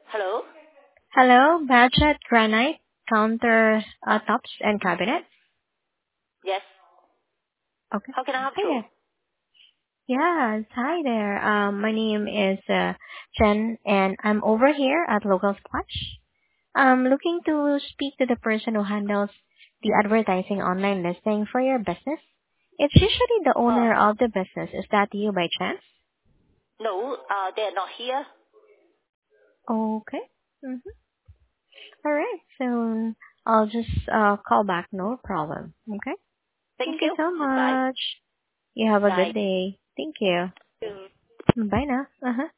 Hello? Hello, Budget Granite Counter Tops and Cabinet. Yes. Okay. How can I help Hi you? there. Yes, hi there. My name is Jen, and I'm over here at Local Splash. I'm looking to speak to the person who handles the advertising online listing for your business. It's usually the owner of the business. Is that you by chance? No, they're not here. Okay. Mm-hmm. All right. So I'll just call back. No problem. Okay. Thank Thank you you. so Bye. much. You have a Bye. good day. Thank you. Mm. Bye now. Uh-huh.